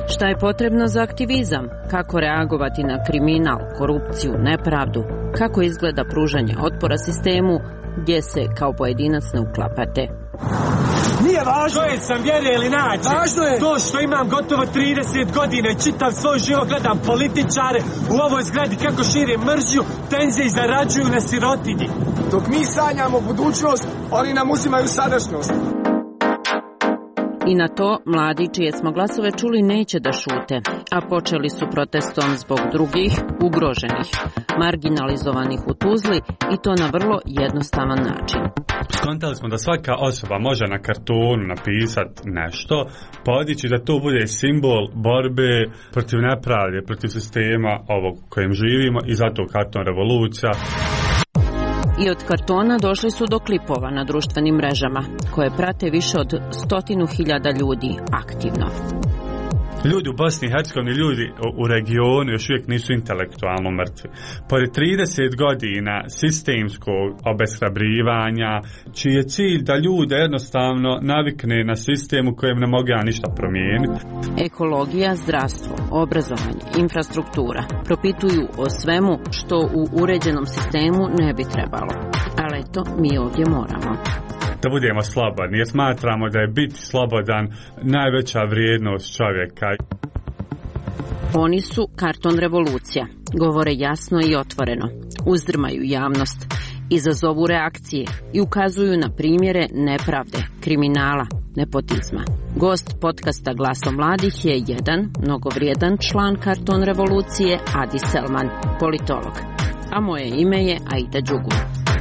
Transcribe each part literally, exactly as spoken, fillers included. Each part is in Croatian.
Šta je potrebno za aktivizam? Kako reagovati na kriminal, korupciju, nepravdu? Kako izgleda pružanje otpora sistemu gdje se kao pojedinac ne uklapate? Nije važno. Čovjek sam vjere ili nađe. Važno je. To što imam gotovo trideset godina i čitav svoj život gledam političare u ovoj zgradi kako šire mržnju, tenzije i zarađuju na sirotinji. Dok mi sanjamo budućnost, oni nam uzimaju sadašnjost. I na to mladi čije smo glasove čuli neće da šute, a počeli su protestom zbog drugih, ugroženih, marginalizovanih u Tuzli i to na vrlo jednostavan način. Skontali smo da svaka osoba može na kartonu napisati nešto, podići da to bude simbol borbe protiv nepravde, protiv sistema ovog kojem živimo i zato karton revolucija. I od kartona došli su do klipova na društvenim mrežama, koje prate više od stotinu hiljada ljudi aktivno. Ljudi u Bosni i Hercegovini, ljudi u regionu još uvijek nisu intelektualno mrtvi. Pored trideset godina sistemskog obeshrabrivanja, čiji je cilj da ljude jednostavno navikne na sistem u kojem ne mogu ja ništa promijeniti. Ekologija, zdravstvo, obrazovanje, infrastruktura propituju o svemu što u uređenom sistemu ne bi trebalo. Ali eto, mi ovdje moramo. Da budemo slobodni, jer smatramo da je biti slobodan najveća vrijednost čovjeka. Oni su karton revolucija, govore jasno i otvoreno, uzdrmaju javnost, izazovu reakcije i ukazuju na primjere nepravde, kriminala, nepotizma. Gost podcasta Glaso mladih je jedan mnogovrijedan član karton revolucije, Adi Selman, politolog. A moje ime je Aida Đugu.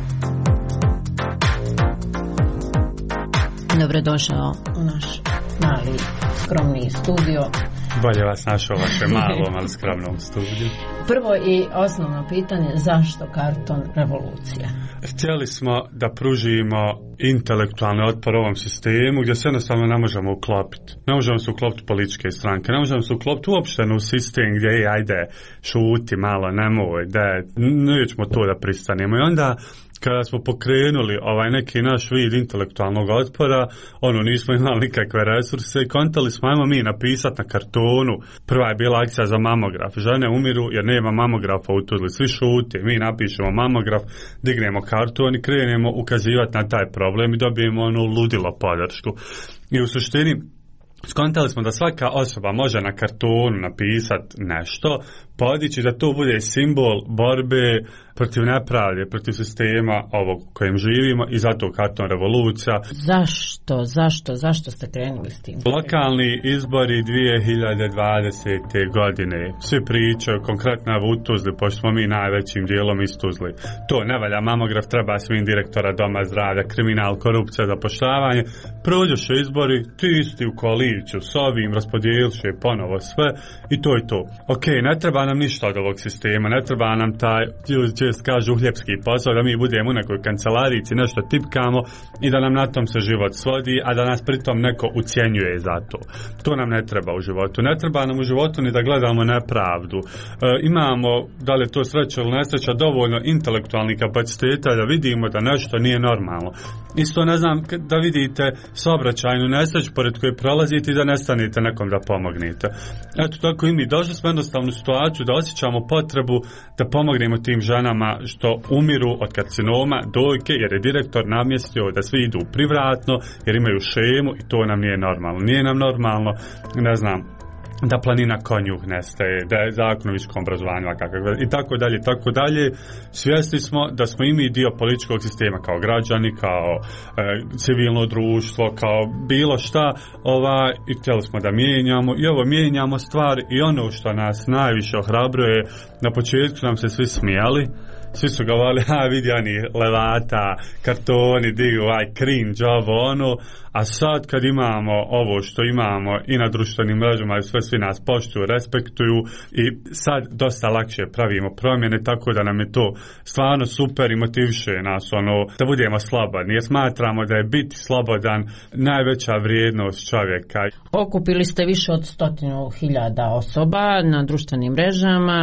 Dobrodošao u naš mali, skromni studio. Bolje vas našao u vašem malom, ali skromnom studiju. Prvo i osnovno pitanje, zašto karton revolucija? Htjeli smo da pružimo intelektualni otpor ovom sistemu gdje se jednostavno ne možemo uklopiti. Ne možemo se uklopiti političke stranke, ne možemo se uklopiti uopšte u sistem gdje je, ajde, šuti malo, nemoj, da nećemo to da pristanemo. I onda kada smo pokrenuli ovaj neki naš vid intelektualnog otpora, ono, nismo imali nikakve resurse i kontali smo, ajmo mi napisati na kartonu. Prva je bila akcija za mamograf. Žene umiru jer nema mamografa u Tuzli. Svi šute, mi napišemo mamograf, dignemo karton i krenemo ukazivati na taj problem i dobijemo onu ludilo podršku. I u suštini skontali smo da svaka osoba može na kartonu napisati nešto, podići da to bude simbol borbe protiv nepravde, protiv sistema ovog kojem živimo i zato karton revolucija. Zašto, zašto, zašto ste krenuli s tim? Lokalni izbori dvije hiljade dvadesete. godine. Svi pričaju konkretno u Tuzli, pošto smo mi najvećim dijelom iz Tuzli. To ne valja, mamograf treba svim direktora doma zdravlja, kriminal, korupcija, zapošljavanje. Prođoše izbori, ti isti u koaliciju s ovim, raspodijeliše ponovo sve i to je to. Ok, ne treba nam ništa od ovog sistema, ne treba nam taj, ljudi čest kažu, uhljepski posao, da mi budemo u nekoj kancelarici, nešto tipkamo i da nam na tom se život svodi, a da nas pritom neko ucjenjuje za to. To nam ne treba u životu. Ne treba nam u životu ni da gledamo nepravdu. E, imamo, da li je to sreća ili nesreća, dovoljno intelektualnih kapaciteta da vidimo da nešto nije normalno. Isto ne znam da vidite saobraćajnu nesreću pored koje prolazite i da nestanete nekom da pomognete. Eto tako i mi došli smo jednostavnu situaciju da osjećamo potrebu da pomognemo tim ženama što umiru od karcinoma dojke, jer je direktor namjestio da svi idu privratno jer imaju šemu i to nam nije normalno. Nije nam normalno, ne znam, da planina konjuh nestaje, da je zakon o visokom obrazovanju i tako dalje, tako dalje. Svjesni smo da smo i mi dio političkog sistema kao građani, kao e, civilno društvo, kao bilo šta, ova, i htjeli smo da mijenjamo i ovo mijenjamo stvari i ono što nas najviše ohrabruje, na početku nam se svi smijali. Svi su govorili, ha vidi oni levata, kartoni, digu, aj cringe, ovo ono, a sad kad imamo ovo što imamo i na društvenim mrežama i sve svi nas poštuju, respektuju i sad dosta lakše pravimo promjene, tako da nam je to stvarno super i motiviše nas ono da budemo slobodni, jer smatramo da je biti slobodan najveća vrijednost čovjeka. Okupili ste više od stotinu hiljada osoba na društvenim mrežama,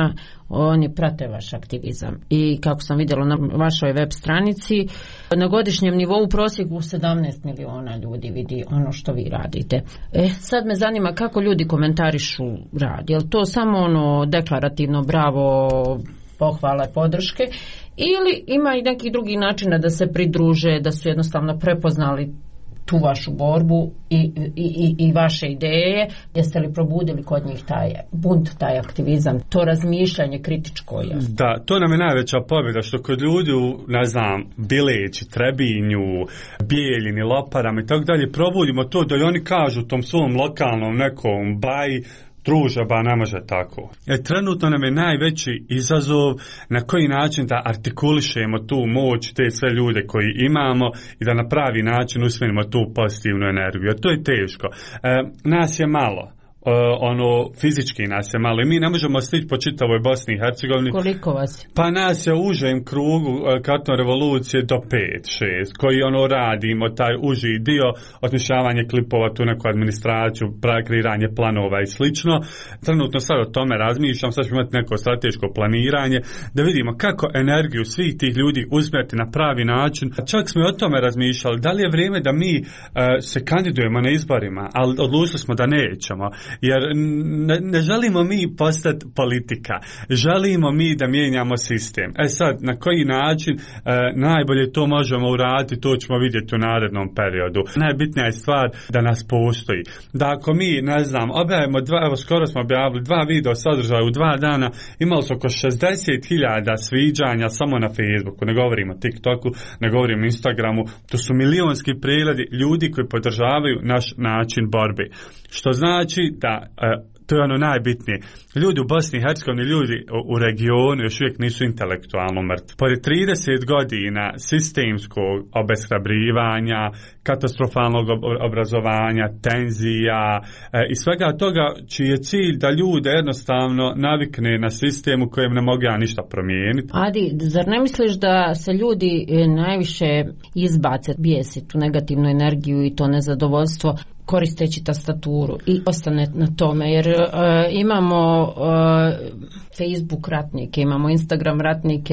oni prate vaš aktivizam. I kako sam vidjela na vašoj web stranici, na godišnjem nivou u prosjeku sedamnaest miliona ljudi vidi ono što vi radite. E, sad me zanima kako ljudi komentarišu rad. Je li to samo ono deklarativno bravo, pohvale, podrške, ili ima i neki drugi način da se pridruže, da su jednostavno prepoznali tu vašu borbu i, i, i vaše ideje? Jeste li probudili kod njih taj bunt, taj aktivizam, to razmišljanje kritičko? Je? Da, to nam je najveća pobjeda, što kod ljudi u, ne znam, Bileći, Trebinju, Bijeljini, Loparama i tako dalje, probudimo to da i oni kažu tom svom lokalnom nekom baji, druže, ba ne može tako. E, trenutno nam je najveći izazov na koji način da artikulišemo tu moć, te sve ljude koji imamo i da na pravi način usmjerimo tu pozitivnu energiju. To je teško. E, nas je malo. Uh, ono, fizički nas je malo i mi ne možemo stići po čitavoj Bosni i Hercegovini. Koliko vas? Pa nas je u užem krugu uh, Karton revolucije do pet šest, koji ono radimo, taj uži dio, osmišljavanje klipova, tu neku administraciju, kreiranje planova i slično. Trenutno sad o tome razmišljam, sad ćemo imati neko strateško planiranje, da vidimo kako energiju svih tih ljudi usmjeriti na pravi način. Čak smo i o tome razmišljali, da li je vrijeme da mi uh, se kandidujemo na izborima, ali odlučili smo da nećemo. Jer ne, ne želimo mi postati politika, želimo mi da mijenjamo sistem. E sad, na koji način e, najbolje to možemo uraditi, to ćemo vidjeti u narednom periodu. Najbitnija je stvar da nas postoji. Da ako mi, ne znam, objavimo dva, evo skoro smo objavili dva video sadržaja u dva dana, imali su oko šezdeset hiljada sviđanja samo na Facebooku, ne govorimo o TikToku, ne govorimo o Instagramu, to su milionski pregledi ljudi koji podržavaju naš način borbe. Što znači da, to je ono najbitnije, ljudi u Bosni i Hercegovini, ljudi u regionu još uvijek nisu intelektualno mrtvi. Pored trideset godina sistemskog obeshrabrivanja, katastrofalnog obrazovanja, tenzija i svega toga, čiji je cilj da ljude jednostavno navikne na sistem u kojem ne mogu ja ništa promijeniti. Adi, zar ne misliš da se ljudi najviše izbace, bijesi tu negativnu energiju i to nezadovoljstvo koristeći tastaturu i ostane na tome, jer uh, imamo uh, Facebook ratnike, imamo Instagram ratnike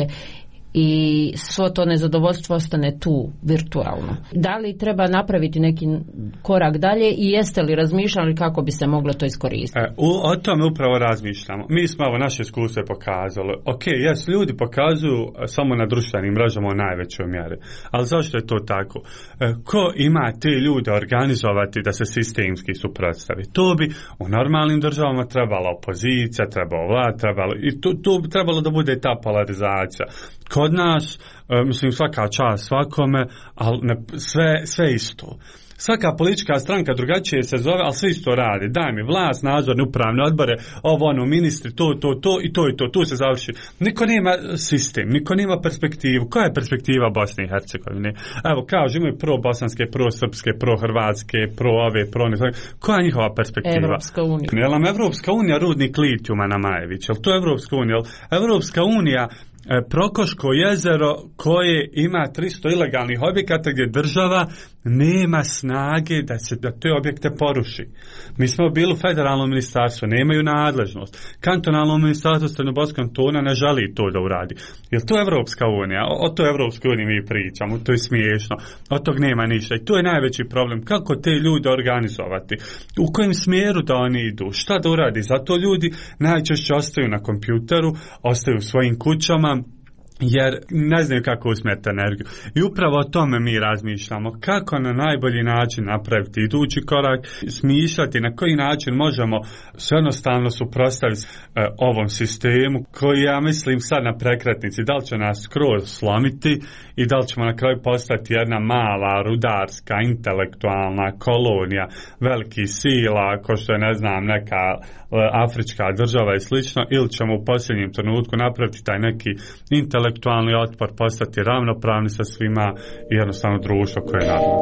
i svo to nezadovoljstvo ostane tu virtualno. Da li treba napraviti neki korak dalje i jeste li razmišljali kako bi se moglo to iskoristiti? E, u, o tome upravo razmišljamo. Mi smo ovo naše iskustvo pokazali. Ok, jes, ljudi pokazuju samo na društvenim mrežama u najvećoj mjeri. Ali zašto je to tako? E, ko ima te ljude organizovati da se sistemski suprotstavi? To bi u normalnim državama trebala opozicija, trebala vlada, trebalo, i tu, tu bi trebalo da bude ta polarizacija. Kod nas, e, mislim, svaka čast svakome, ali ne, sve, sve isto. Svaka politička stranka drugačije se zove, ali sve isto radi. Daj mi vlast, nadzorne upravne odbore, ovo ono, ministri, to, to, to i to i to, tu se završi. Niko nema sistem, niko nema perspektivu. Koja je perspektiva Bosne i Hercegovine? Evo, kažu, imaju pro-bosanske, pro-srpske, pro-hrvatske, pro-ove, pro-ne. Koja je njihova perspektiva? Evropska unija. Je li nam Evropska unija rudnik litijuma na Majević? Je li to Evropska unija? Evropska unija Prokoško jezero koje ima tristo ilegalnih objekata gdje država nema snage da se da te objekte poruši. Mi smo bili u federalnom ministarstvu, nemaju nadležnost. Kantonalno ministarstvo Crnogorskog kantona ne želi to da uradi. Je li to Evropska unija? O, o to Evropskoj uniji mi pričamo, to je smiješno. Od tog nema ništa. I to je najveći problem. Kako te ljude organizovati? U kojem smjeru da oni idu? Šta da uradi? Zato ljudi najčešće ostaju na kompjuteru, ostaju u svojim kućama, jer ne znaju kako usmjeriti energiju. I upravo o tome mi razmišljamo. Kako na najbolji način napraviti idući korak, smišljati na koji način možemo se jednostavno suprotstaviti e, ovom sistemu koji, ja mislim, sad na prekretnici, da li će nas skroz slomiti i da li ćemo na kraju postati jedna mala, rudarska, intelektualna kolonija velikih sila, ko što je, ne znam, neka e, afrička država i slično, ili ćemo u posljednjem trenutku napraviti taj neki intelektualni otpor, postati ravnopravni sa svima i jednostavno društvo koje je naravno.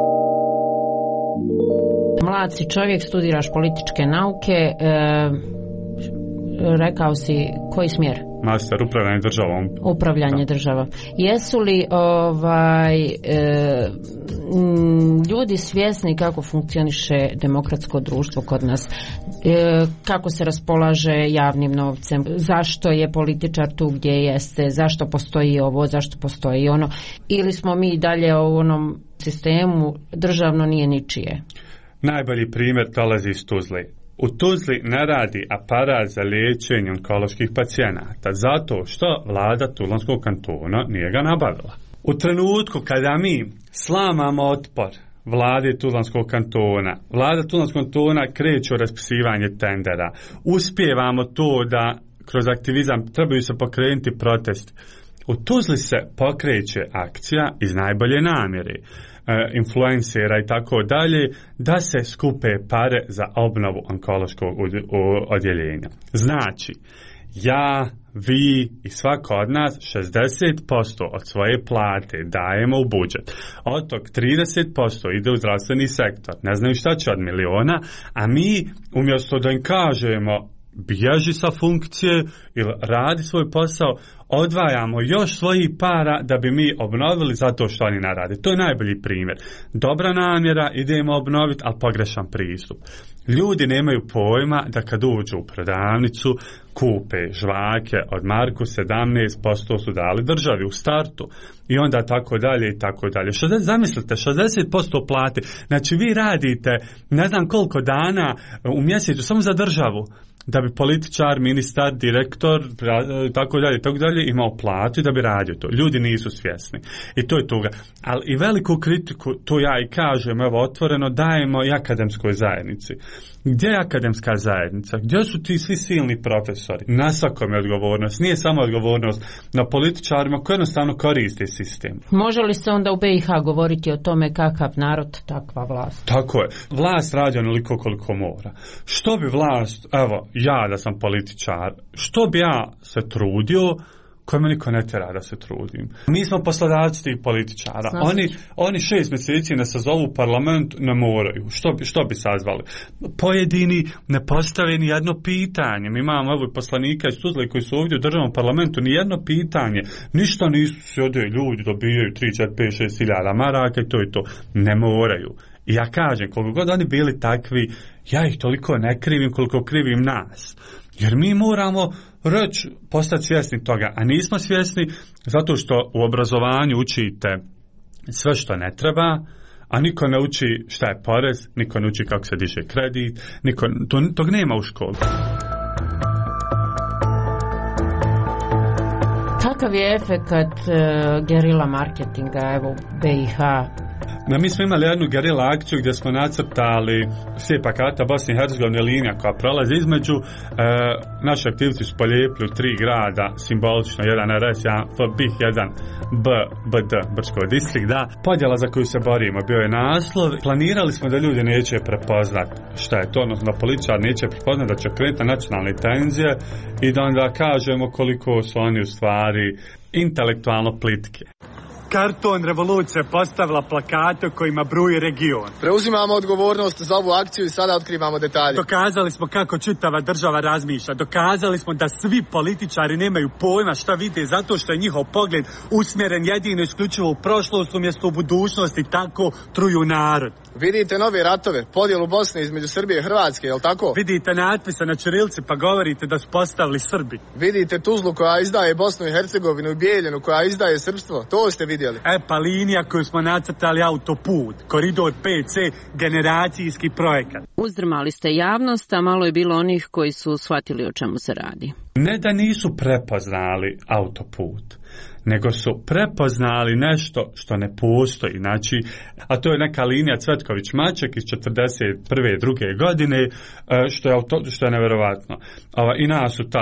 Mlad si čovjek, studiraš političke nauke, e, rekao si koji smjer? Master, upravljanje državom. Upravljanje da. državom. Jesu li ovaj, e, ljudi svjesni kako funkcioniše demokratsko društvo kod nas? E, kako se raspolaže javnim novcem? Zašto je političar tu gdje jeste? Zašto postoji ovo? Zašto postoji ono? Ili smo mi dalje u onom sistemu državno nije ničije? Najbolji primjer dolazi iz Tuzle. U Tuzli ne radi aparat za liječenje onkoloških pacijenata zato što vlada Tuzlanskog kantona nije ga nabavila. U trenutku kada mi slamamo otpor vlade Tuzlanskog kantona, vlada Tuzlanskog kantona kreće u raspisivanje tendera, uspijevamo to da kroz aktivizam trebaju se pokrenuti protesti. U Tuzli se pokreće akcija iz najbolje namjere influencera i tako dalje, da se skupe pare za obnovu onkološkog odjeljenja. Znači, ja, vi i svako od nas šezdeset posto od svoje plate dajemo u budžet. Od tog trideset posto ide u zdravstveni sektor. Ne znaju šta će od miliona, a mi umjesto da im kažemo bježi sa funkcije ili radi svoj posao, odvajamo još svojih para da bi mi obnovili zato što oni ne rade. To je najbolji primjer. Dobra namjera, idemo obnoviti, ali pogrešan pristup. Ljudi nemaju pojma da kad uđu u prodavnicu, kupe žvake od marku, sedamnaest posto su dali državi u startu i onda tako dalje i tako dalje. Zamislite, šezdeset posto plate. Znači vi radite ne znam koliko dana u mjesecu samo za državu, da bi političar, ministar, direktor, tako dalje, tako dalje, imao platu i da bi radio to. Ljudi nisu svjesni. I to je toga. Ali i veliku kritiku, to ja i kažem, evo, otvoreno, dajemo i akademskoj zajednici. Gdje je akademska zajednica? Gdje su ti svi silni profesori? Na svakom je odgovornost. Nije samo odgovornost na političarima koji jednostavno koriste sistem. Može li se onda u B i H govoriti o tome kakav narod, takva vlast? Tako je. Vlast radi onoliko koliko mora. Što bi vlast, evo, ja da sam političar, što bi ja se trudio, koje me niko ne tjera da se trudim. Mi smo poslodavci tih političara. Oni, oni šest mjeseci ne sazovu u parlament, ne moraju. Što bi, što bi sazvali? Pojedini ne postave ni jedno pitanje. Mi imamo evo poslanika iz Tuzle koji su ovdje u državnom parlamentu, ni jedno pitanje. Ništa nisu sjede, ljudi dobijaju tri, četiri, pet, šest hiljada maraka i to i to. Ne moraju. I ja kažem, koliko god oni bili takvi, ja ih toliko ne krivim koliko krivim nas. Jer mi moramo reći, postati svjesni toga, a nismo svjesni zato što u obrazovanju učite sve što ne treba, a niko ne uči šta je porez, niko ne uči kako se diže kredit, niko, to, tog nema u školi. Kakav je efekat uh, gerila marketinga, evo, B i H? No, mi smo imali jednu gerila akciju gdje smo nacrtali sve plakata Bosne i Hercegovine, linija koja prolazi između. E, naši aktivci su polijepili u tri grada, simbolično, jedan R S, jedan F B I H, jedan B, B D, Brčko distrikt, da. Podjela za koju se borimo, bio je naslov. Planirali smo da ljudi neće prepoznat šta je to, odnosno da političar neće prepoznat da će krenuti nacionalne tenzije i da onda kažemo koliko su oni u stvari intelektualno plitke. Karton revolucija postavila plakate kojima bruji region. Preuzimamo odgovornost za ovu akciju i sada otkrivamo detalje. Dokazali smo kako čitava država razmišlja. Dokazali smo da svi političari nemaju pojma šta vide zato što je njihov pogled usmjeren jedino isključivo u prošlost umjesto u budućnost i tako truju narod. Vidite nove ratove, podjelu Bosne između Srbije i Hrvatske, jel tako? Vidite natpise na ćirilci pa govorite da su postavili Srbi. Vidite Tuzlu koja izdaje Bosnu i Hercegovinu i Bijeljinu koja izdaje srpstvo, to ste vidjeli. E pa linija koju smo nacrtali autoput, koridor P C, generacijski projekat. Uzdrmali ste javnost, a malo je bilo onih koji su shvatili o čemu se radi. Ne da nisu prepoznali autoput, nego su prepoznali nešto što ne postoji, znači, a to je neka linija Cvetković-Maček iz četrdeset prve druge godine, što je, auto, što je nevjerovatno. I nas su tad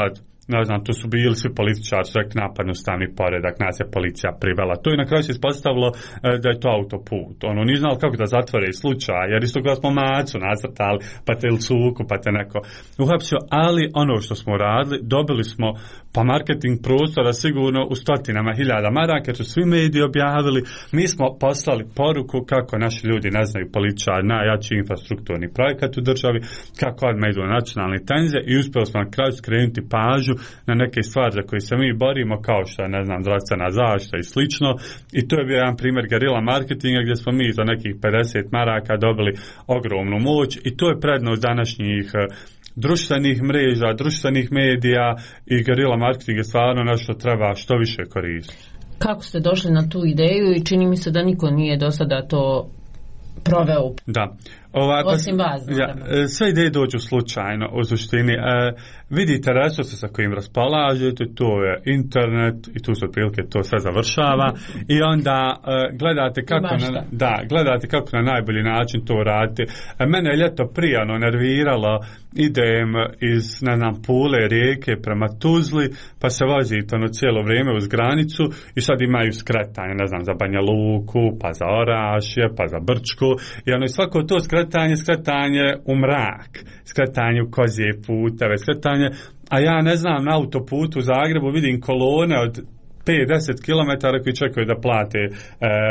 ne znam, tu su bili svi političari, su rekli napad ustavni poredak, nas je policija privela. To je na kraju se ispostavilo da je to autoput. Ono, nije znali kako da zatvore slučaj, jer isto kada smo macu nacrtali, pa te ili cuku, pa te neko uhapsio, ali ono što smo radili, dobili smo pa marketing prostora sigurno u stotinama hiljada maraka, jer su svi mediji objavili, mi smo poslali poruku kako naši ljudi ne znaju političari, najjači infrastrukturni projekat u državi, kako odmah idu nacionalne tenzije i uspjeli smo na kraju skrenuti pažnju na neke stvari za koje se mi borimo, kao što je, ne znam, zdravstvena zaštita i slično. I to je bio jedan primjer gerila marketinga gdje smo mi za nekih pedeset maraka dobili ogromnu moć i to je prednost današnjih društvenih mreža, društvenih medija i gerila marketing je stvarno nešto treba što više koristiti. Kako ste došli na tu ideju i čini mi se da niko nije do sada to proveo? Da. Ova, Osim vas, ja, sve ideje dođu slučajno u suštini. E, vidite resurse sa kojim raspolažete, to je internet i tu se otprilike to sve završava i onda e, gledate kako na, da, gledate kako na najbolji način to radite. E, mene je ljeto prije ono nerviralo, idem iz, ne znam, Pule, Rijeke prema Tuzli, pa se vozite ono cijelo vrijeme uz granicu i sad imaju skretanje, ne znam, za Banja Luku, pa za Orašje, pa za Brčku i ono i svako to skretanje, skretanje u mrak, skretanje u kozije puteve, skretanje, a ja ne znam, na autoputu u Zagrebu vidim kolone od pet do deset kilometara koji čekaju da plate e,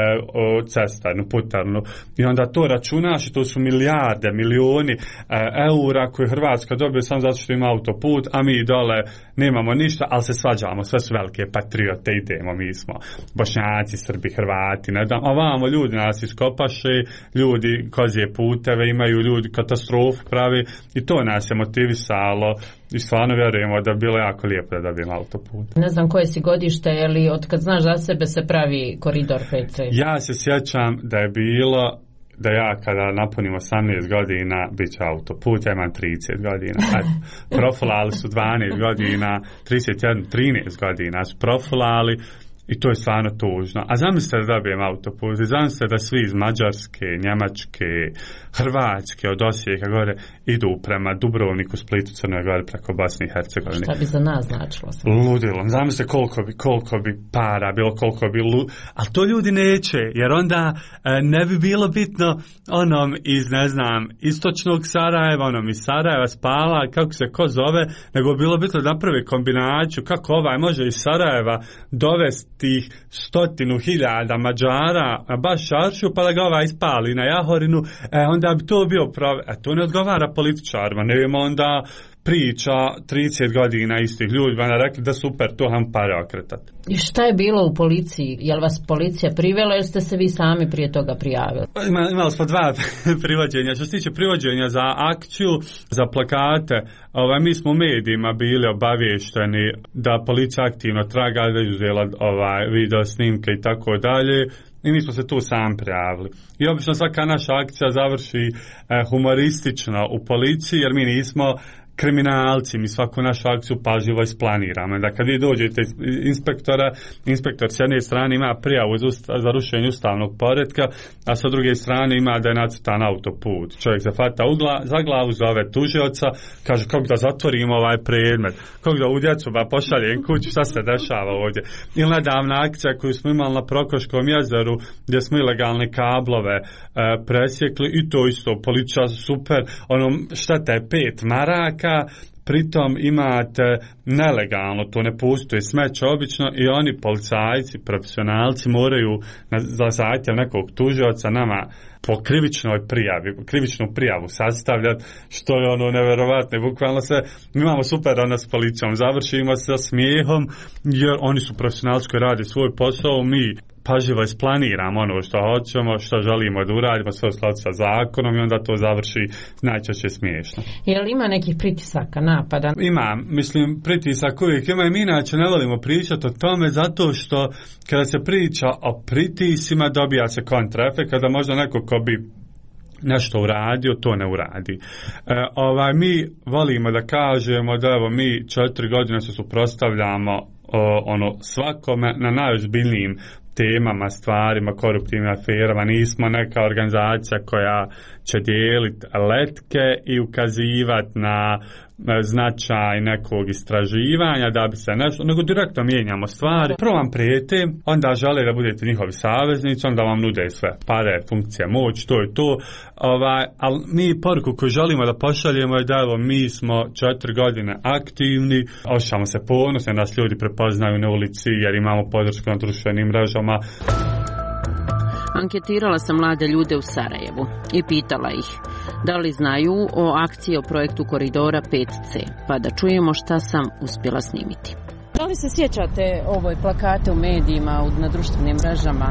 o cestarnu, putarnu. I onda to računaš i to su milijarde, milioni e, eura koje Hrvatska dobije samo zato što ima autoput, a mi dole nemamo ništa, ali se svađamo, sve su velike patriote, idemo, mi smo Bošnjaci, Srbi, Hrvati, ne znam, a vamo ljudi nas iskopaše, ljudi kozije puteve imaju, ljudi katastrofu pravi i to nas je motivisalo. I stvarno vjerujemo da bi bilo jako lijepo da dobijem autoput. Ne znam koje si godište, ali od kad znaš za sebe se pravi koridor pet C? Ja se sjećam da je bilo da ja kada napunim osamnaest godina bit će autoput, ja imam trideset godina. Profilali su dvanaest godina, trideset jedan, trinaest godina su profilali. I to je stvarno tužno. A zamislite da dobijem autoput, zamislite da svi iz Mađarske, Njemačke, Hrvatske, od Osijeka gore idu prema Dubrovniku, Splitu, Crnoj Gori, preko Bosne i Hercegovine. Šta bi za nas značilo? Ludilo. Zamislite koliko bi, koliko bi para bilo, koliko bi lu... Ali to ljudi neće, jer onda e, ne bi bilo bitno onom iz, ne znam, istočnog Sarajeva, onom iz Sarajeva spala, kako se ko zove, nego bi bilo bitno da napravi kombinaciju kako ovaj može iz Sarajeva dovesti tih stotinu hiljada Mađara na baš šaršiju pa da ga ova ispali na Jahorinu, e, onda bi to bio pravi, a to ne odgovara političarima, ne vidimo onda priča trideset godina istih ljudi, onda rekli da super, to ham pare okretati. I šta je bilo u policiji? Je li vas policija privela ili ste se vi sami prije toga prijavili? Ima, imali smo dva privođenja. Što se tiče privođenja za akciju, za plakate, ovaj, mi smo u medijima bili obavješteni da policija aktivno traga, da je uzela ovaj, video snimke i tako dalje. I mi smo se tu sam prijavili. I obično svaka naša akcija završi eh, humoristično u policiji, jer mi nismo kriminalci, mi svaku našu akciju pažljivo isplaniramo. Da kad vi dođete inspektora, inspektor s jedne strane ima prijavu za rušenje ustavnog poretka, a sa druge strane ima da je nacrtan autoput. Čovjek se hvata za glavu, zove tužioca, kaže kako da zatvorimo ovaj predmet, kako da u djecu ba pošaljem kući, šta se dešava ovdje. Ili nedavna akcija koju smo imali na Prokoškom jezeru, gdje smo ilegalne kablove e, presjekli i to isto, policija super, ono šteta je pet maraka, pritom imate nelegalno, to ne postoji smeće obično i oni policajci, profesionalci moraju na, za zahtjev nekog tužioca nama po krivičnoj prijavi, krivičnu prijavu sastavljati, što je ono neverovatno. Bukvalno se, mi imamo super ono s policijom, završimo sa smijehom, jer oni su profesionalci koji rade svoj posao, mi pažljivo isplaniramo ono što hoćemo, što želimo da uradimo, sve u skladu sa zakonom i onda to završi najčešće smiješno. Je li ima nekih pritisaka, napada? Ima, mislim, pritisak uvijek ima i mi inače ne volimo pričati o tome zato što kada se priča o pritisima dobija se kontraefekt, kada možda neko ko bi nešto uradio, to ne uradi. E, ovaj, mi volimo da kažemo da evo mi četiri godine se suprotstavljamo o, ono svakome na najozbiljnijim temama, stvarima, koruptivnim aferama, nismo neka organizacija koja će dijeliti letke i ukazivati na značaj nekog istraživanja da bi se nešto, nego direktno mijenjamo stvari. Prvo vam prijete, onda žele da budete njihovi saveznici, onda vam nude sve pare, funkcije, moć, to je to. Ovaj, ali mi poruku koju želimo da pošaljemo je da evo, mi smo četiri godine aktivni, osjećamo se ponosno, nas ljudi prepoznaju na ulici jer imamo podršku na društvenim mrežama. Anketirala sam mlade ljude u Sarajevu i pitala ih da li znaju o akciji o projektu Koridora pet C, pa da čujemo šta sam uspjela snimiti. Da li se sjećate ovoj plakate u medijima, na društvenim mrežama?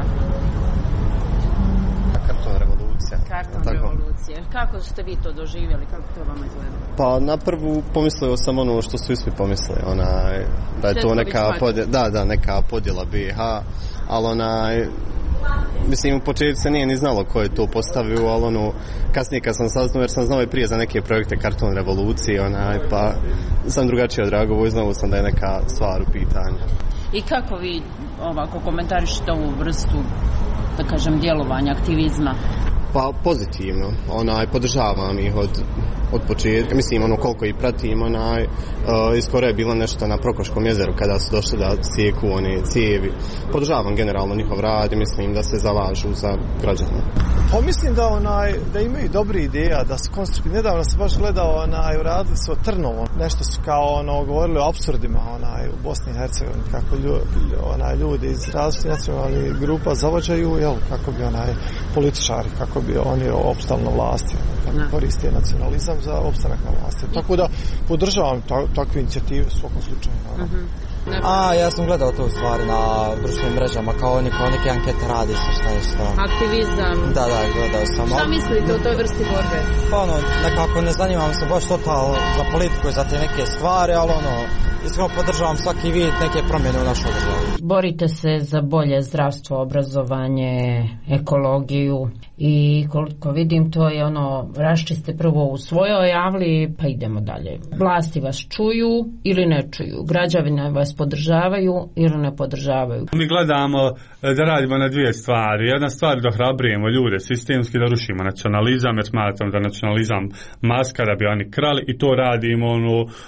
Karton revolucija. Karton revolucije. Kako ste vi to doživjeli? Kako to vama izgleda? Pa na prvu pomislio sam ono što su svi pomislili, onaj, da je to neka podjela, da, da, neka podjela B i H, ali onaj, mislim u početku se nije ni znalo ko je to postavio, ali ono, kasnije kad sam saznao, jer sam znao i prije za neke projekte Karton revolucije, onaj, pa sam drugačije odreagovao i znao sam da je neka stvar u pitanju. I kako vi ovako komentarišete ovu vrstu, da kažem, djelovanja, aktivizma? Pa pozitivno, onaj, podržavam ih od, od početka, mislim ono koliko ih pratim, onaj, uh, iskoro je bilo nešto na Prokoškom jezeru kada su došli da cijeku one cijevi. Podržavam generalno njihov rad i mislim da se zalažu za građane. Pa mislim da onaj, da imaju dobri ideja, da su konstruktivni. Nedavno sam baš gledao, onaj, uradili su o Trnovo, nešto su kao ono, govorili o apsurdima, onaj, u Bosni i Hercegovini, kako ljudi, onaj, ljudi iz različitih nacionalnih grupa zavođaju, jel, kako bi onaj, političari, kako bi oni opstali na vlasti, kako koriste nacionalizam za opstanak na vlasti. Tako da podržavam ta, takve inicijative u svakom slučaju. Uh-huh. A, ja sam gledao to u stvari na društvenim mrežama, kao oni, kao neke ankete radi se, šta je šta. Aktivizam. Da, da, gledao sam. Šta mislite o toj vrsti borbe? Pa ono, nekako ne zanimam se baš totalno za politiku i za te neke stvari, ali ono, iskreno podržavam svaki vid neke promjene u našoj državi. Borite se za bolje zdravstvo, obrazovanje, ekologiju i koliko vidim to je ono, raščiste prvo u svojoj javli pa idemo dalje. Vlasti vas čuju ili ne čuju, građani vas podržavaju ili ne podržavaju. Mi gledamo da radimo na dvije stvari. Jedna stvar da hrabrujemo ljude sistemski, da rušimo nacionalizam, jer smatram da nacionalizam maska da bi oni krali i to radimo ono uh,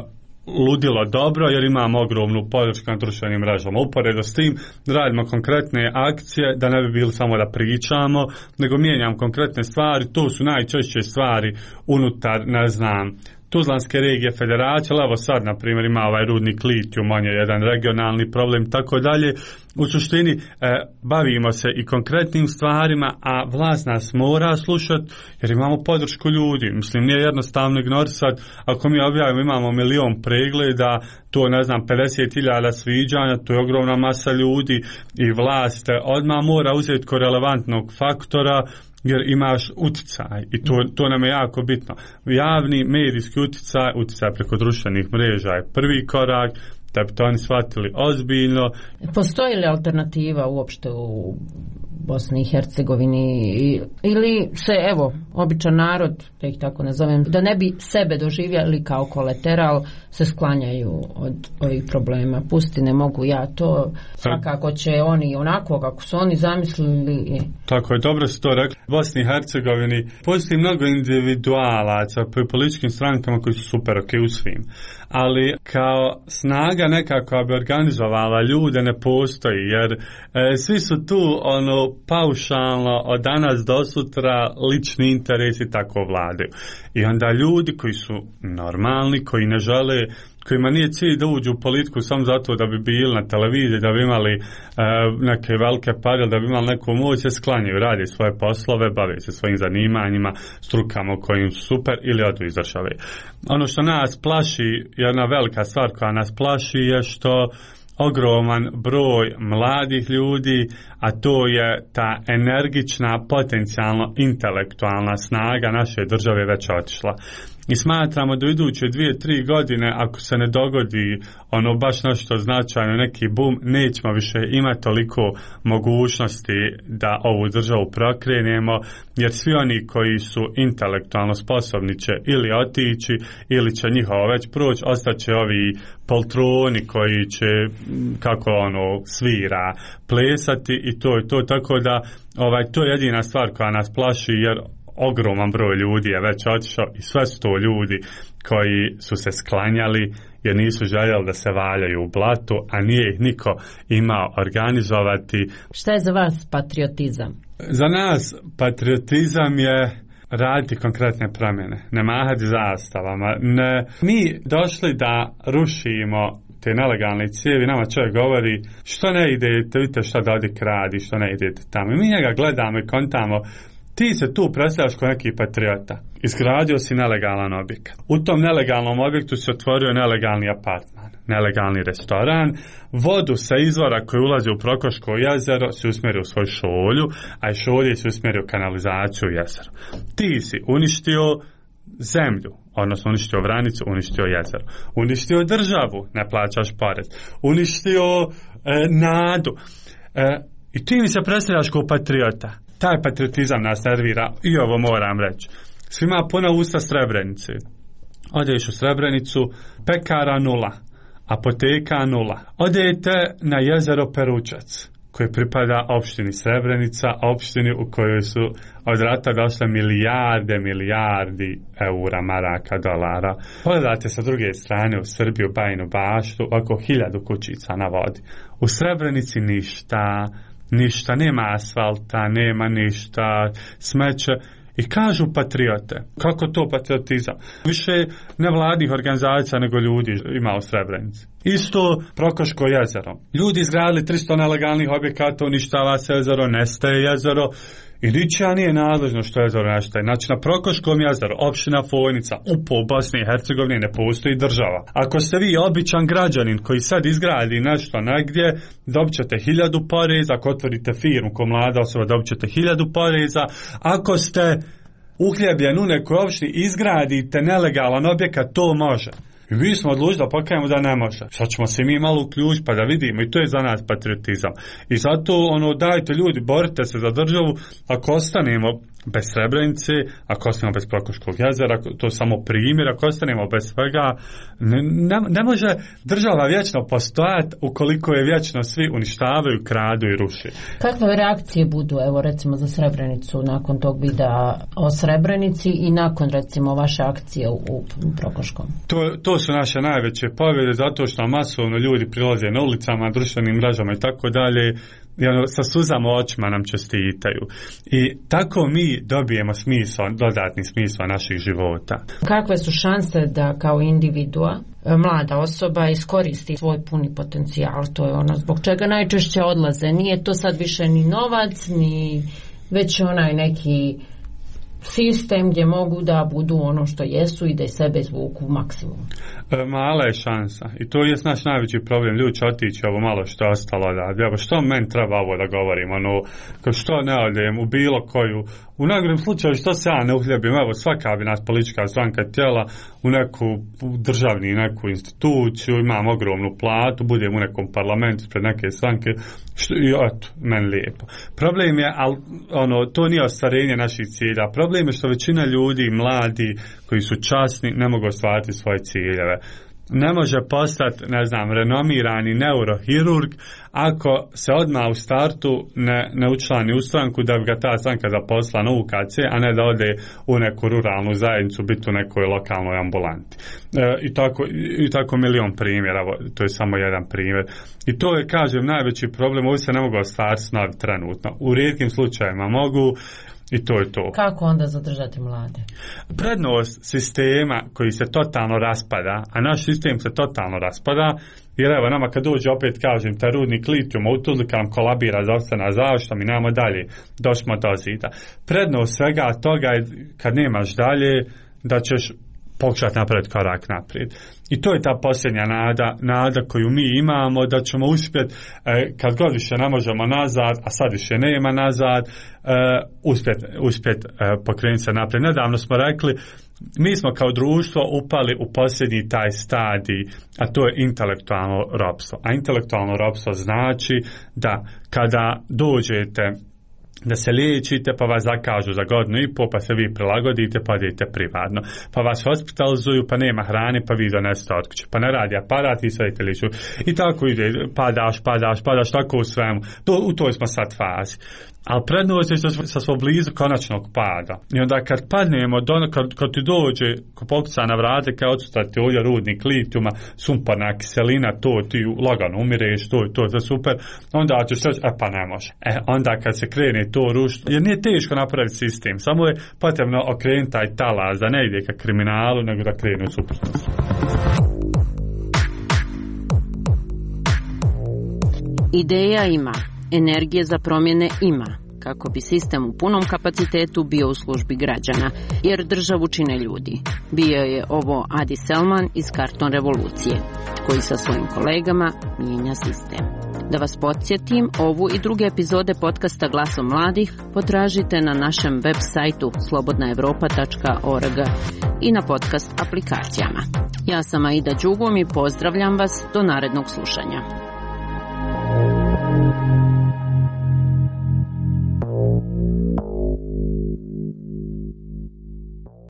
ludilo dobro jer imamo ogromnu podršku na društvenim mrežama. Uporedo s tim radimo konkretne akcije da ne bi bili samo da pričamo, nego mijenjam konkretne stvari. To su najčešće stvari unutar, ne znam, Tuzlanske regije federacije, ali evo sad, na primjer, ima ovaj rudnik litijum, on je jedan regionalni problem, tako dalje. U suštini, e, bavimo se i konkretnim stvarima, a vlast nas mora slušati, jer imamo podršku ljudi. Mislim, nije jednostavno ignorisati, ako mi objavimo, imamo milion pregleda, to, ne znam, pedeset hiljada sviđanja, to je ogromna masa ljudi i vlast odmah mora uzeti ko relevantnog faktora, jer imaš utjecaj i to, to nam je jako bitno. Javni medijski utjecaj, utjecaj preko društvenih mreža je prvi korak, da bi to oni shvatili ozbiljno. Postoji li alternativa uopšte u Bosni i Hercegovini ili se, evo, običan narod, da ih tako nazovem, da ne bi sebe doživjeli kao kolateral, se sklanjaju od ovih problema. Pusti, ne mogu ja to, svakako će oni onako kako su oni zamislili. Tako je, dobro su to rekli. U Bosni i Hercegovini postoji mnogo individualaca pri političkim strankama koji su super ok u svim, ali kao snaga nekako bi organizovala ljude ne postoji, jer e, svi su tu ono paušalno od danas do sutra lični interesi tako vladaju. I onda ljudi koji su normalni, koji ne žele, kojima nije cilj da uđu u politiku samo zato da bi bili na televiziji, da bi imali e, neke velike pare, da bi imali neku moć, se sklanjaju, radi svoje poslove, bave se svojim zanimanjima, strukama u kojim su super ili odu iz države. Ono što nas plaši, jedna velika stvar koja nas plaši je što ogroman broj mladih ljudi, a to je ta energična, potencijalno intelektualna snaga naše države već otišla. I smatramo da u iduće dvije, tri godine, ako se ne dogodi ono baš nešto značajno, neki boom, nećemo više imati toliko mogućnosti da ovu državu prokrenemo, jer svi oni koji su intelektualno sposobni će ili otići, ili će njihovo već proći, ostaće ovi poltroni koji će, kako ono, svira, plesati i to je to, tako da ovaj, to je jedina stvar koja nas plaši, jer ogroman broj ljudi je već otišao i sve su to ljudi koji su se sklanjali jer nisu željeli da se valjaju u blatu, a nije ih niko imao organizovati. Šta je za vas patriotizam? Za nas patriotizam je raditi konkretne promjene, ne mahati zastavama. Ne, mi došli da rušimo te nelegalne cijevi, nama čovjek govori što ne idete, vidite što Dodik radi, što ne idete tamo. I mi njega gledamo i kontamo, ti se tu predstavljaš kao neki patriota. Izgradio si nelegalan objekat. U tom nelegalnom objektu se otvorio nelegalni apartman, nelegalni restoran, vodu sa izvora koji ulazi u Prokoško jezero se usmjerio u svoju šolju, a i šolje se usmjerio u kanalizaciju u jezeru. Ti si uništio zemlju, odnosno uništio Vranicu, uništio jezero, uništio državu, ne plaćaš porez, uništio e, nadu. E, I ti mi se predstavljaš kao patriota. Taj patriotizam nas nervira i ovo moram reći. Svima puna usta Srebrenice. Odeš u Srebrenicu, pekara nula, apoteka nula. Odete na jezero Peručac, koje pripada opštini Srebrenica, opštini u kojoj su od rata došle milijarde, milijardi eura, maraka, dolara. Pogledate sa druge strane u Srbiju, Bajinu Baštu, oko hiljadu kućica na vodi. U Srebrenici ništa, ništa, nema asfalta, nema ništa, smeće. I kažu patriote. Kako to patriotizam? Više nevladnih organizacija nego ljudi ima u Srebrenici. Isto Prokoško jezero. Ljudi izgradili tristo nelegalnih objekata, uništava se jezero, nestaje jezero i ničija nije nadležno što jezero nestaje. Znači na Prokoškom jezeru, opština Fojnica, upo u Bosni i Hercegovini ne postoji država. Ako ste vi običan građanin koji sad izgradi nešto negdje, dobit ćete hiljadu poreza. Ako otvorite firmu ko mlada osoba, dobit ćete hiljadu poreza. Ako ste uhljebljen u nekoj opštini, izgradite nelegalan objekat, to može. I mi smo odlučili da pokajemo da ne može. Sad ćemo se mi malo uključiti pa da vidimo, i to je za nas patriotizam. I zato ono, dajte ljudi, borite se za državu. Ako ostanemo bez Srebrenice, ako ostanemo bez Prokoškog jezera, to je samo primjer, ako ostanemo bez svega, ne, ne, ne može država vječno postojati ukoliko je vječno svi uništavaju, kradu i ruši. Kakve reakcije budu, evo recimo za Srebrenicu, nakon tog videa o Srebrenici i nakon recimo vaše akcije u, u Prokoškom? To, to su naše najveće pobjede, zato što masovno ljudi prilaze na ulicama, društvenim mrežama i tako dalje, i ono, sa suzama očima nam čestitaju. I tako mi dobijemo smisao, dodatni smisao naših života. Kakve su šanse da kao individua, mlada osoba iskoristi svoj puni potencijal? To je ono zbog čega najčešće odlaze. Nije to sad više ni novac, ni već onaj neki sistem gdje mogu da budu ono što jesu i da sebe izvuku maksimum. E, mala je šansa i to je naš najveći problem. Ljudi će otići ovo malo što je ostalo da, evo što meni treba ovo da govorim, ono, što ne odem u bilo koju, u najgorem slučaju što se ja ne uhljebim, evo svaka bi nas politička stranka tijela u neku državni neku instituciju, imam ogromnu platu, budem u nekom parlamentu pred neke stranke, što, i eto, meni lijepo. Problem je, al, ono, to nije ostvarenje naših cilja. Problem je što većina ljudi, mladi, koji su časni, ne mogu ostvariti svoje ciljeve. Ne može postati, ne znam, renomirani neurohirurg ako se odmah u startu ne, ne učlani u stranku da bi ga ta stranka zaposlila na U K C, a ne da ode u neku ruralnu zajednicu, biti u nekoj lokalnoj ambulanti. E, i, tako, i tako milion primjera, to je samo jedan primjer. I to je, kažem, najveći problem, ovo se ne mogu ostvariti snovi trenutno. U rijetkim slučajevima mogu, i to je to. Kako onda zadržati mlade? Prednost sistema koji se totalno raspada, a naš sistem se totalno raspada, jer evo nama kad dođe, opet kažem, taj rudnik litijuma u Tuzli kad nam kolabira zdravstvena zaštita, mi nemamo dalje, došmo do zida. Prednost svega toga je kad nemaš dalje da ćeš pokušati napraviti korak naprijed. I to je ta posljednja nada, nada koju mi imamo, da ćemo uspjeti, e, kad god više ne možemo nazad, a sad više nema nazad, e, uspjeti uspjet, e, pokrenuti se naprijed. Nedavno smo rekli, mi smo kao društvo upali u posljednji taj stadij, a to je intelektualno ropstvo. A intelektualno ropstvo znači da kada dođete da se liječite pa vas zakažu za godinu i pol pa se vi prilagodite pa idete privatno, pa vas hospitalizuju pa nema hrane pa vi donesete od kuće, pa ne radi aparat i sve te liču i tako ide, padaš, padaš, padaš, tako u svemu, to, u toj smo sad fazi. Ali prednost je sa smo blizu konačnog pada. I onda kad padnemo, kad, kad ti dođe, ko pokuca na vrate, kao odsustati ovdje rudnik litijuma, sumporna kiselina, to ti lagano umireš, to je to, to je super, onda ćeš reći, e pa ne može. E, onda kad se krene to rušiti, jer nije teško napraviti sistem, samo je potrebno okrenuti taj talas, da ne ide ka kriminalu, nego da krene u suprotnost. Ideja ima, energije za promjene ima, kako bi sistem u punom kapacitetu bio u službi građana, jer državu čine ljudi. Bio je ovo Adi Selman iz Karton revolucije, koji sa svojim kolegama mijenja sistem. Da vas podsjetim, ovu i druge epizode podcasta Glasom mladih potražite na našem web sajtu slobodna evropa tačka org i na podcast aplikacijama. Ja sam Aida Đugom i pozdravljam vas do narednog slušanja.